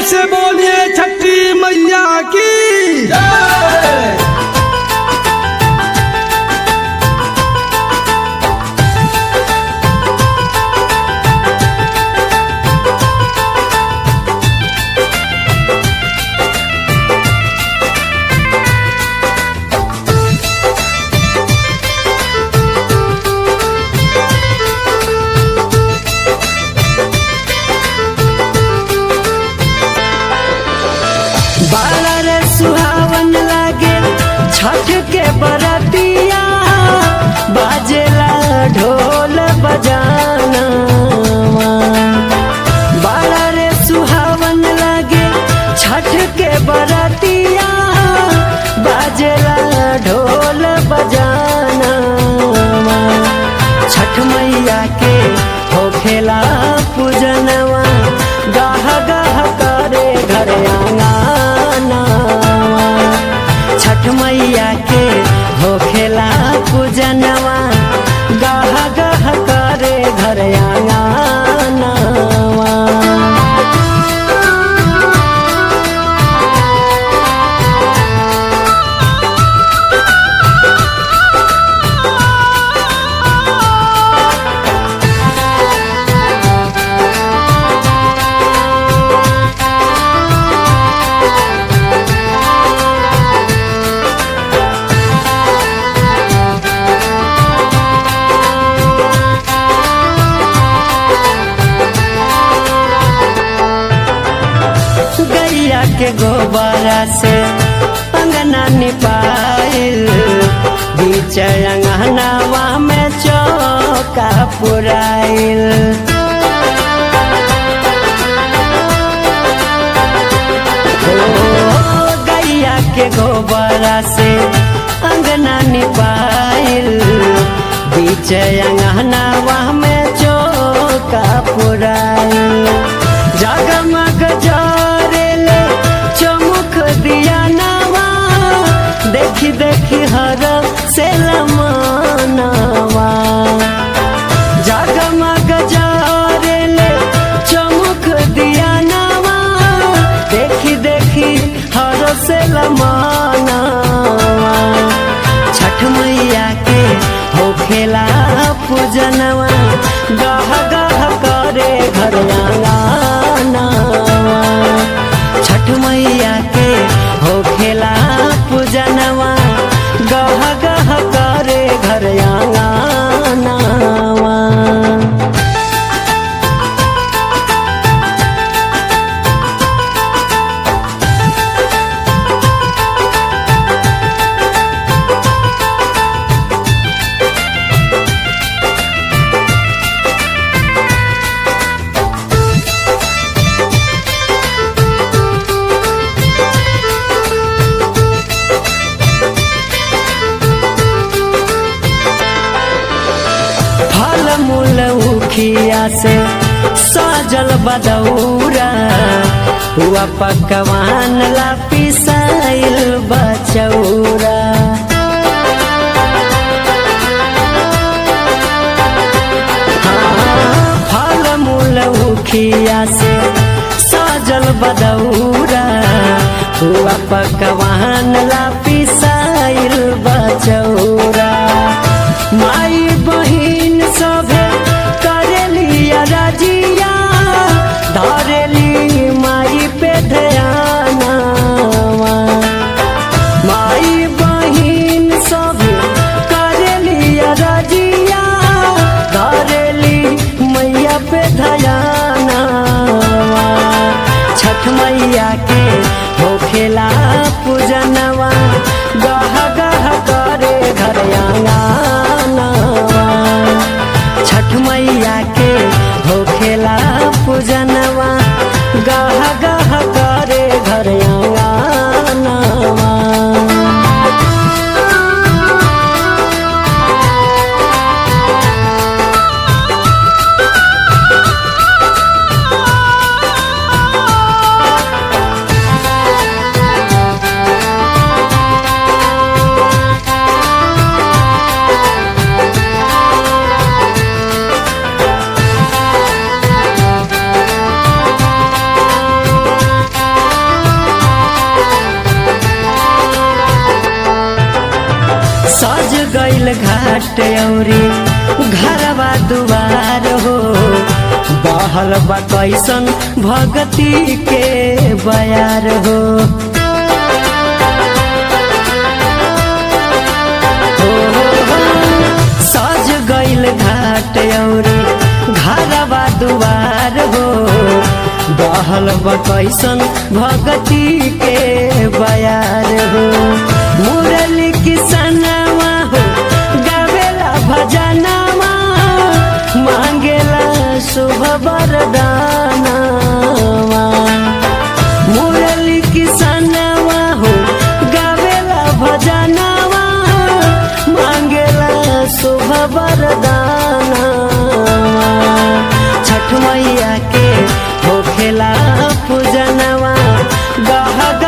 से बोलिए छठी मैया की जय। बाला रे सुहावन लागे छठ के बरतिया, बाजेला ढोल बजाना। बाला रे सुहावन लागे छठ के बरतिया, बाजेला ढोल बजाना। छठ मैया के होखेला पूजनवा, गाह गाह करे घर आंगना। छठ मैया के होखेला पूजनवा, गाह गाह करे घर आंगना। गैया के गोबरा से अंगना निपाइल, बीच अंगनावा में चौका पुराइल। गैया के गोबरा से अंगना निपाइल, बीच अंगनावा में चौका पुराइल। जगमग जरेले चमुख दिया नवा, देखी देखी हर से लमनवा। जगमग जरेले चमुख दिया नवा, देखी देखी हर से लमनवा। छठ मैया के होखेला पूजनवा, गाह गाह करे घर आंगना। छठ मैया के होखेला पूजनवा, गाह गाह करे घर आंगना। फल मूल उखिया से सजल बदौरा, हुआ पकवान ला पिसाइल बचौरा। फल मूल उखिया से सजल बदौरा, हुआ पकवान ला पिसाइल बचौरा। माई बहिन सभे करेली राजिया, धरेली माई पे ध्याना। माई बहिन सभे करेली राजिया, धरेली मैया पे ध्याना। छठ मैया के होखेला पूजनवा, गाह गाह करे घर आंगना। गइल घाट औरी घरवा दुआर हो बहल बा कैसन भगती के बयार हो सज गइल घाट औरी घरवा दुआर हो बहल बा कैसन भगती के बयार हो मुरली किसनवा हो गावेला भजनवा मांगेला शुभ वरदानवा मुरली किसनवा हो गावेला भजनवा मांगेला शुभ वरदानवा छठ मैया के होखेला पूजनवा गह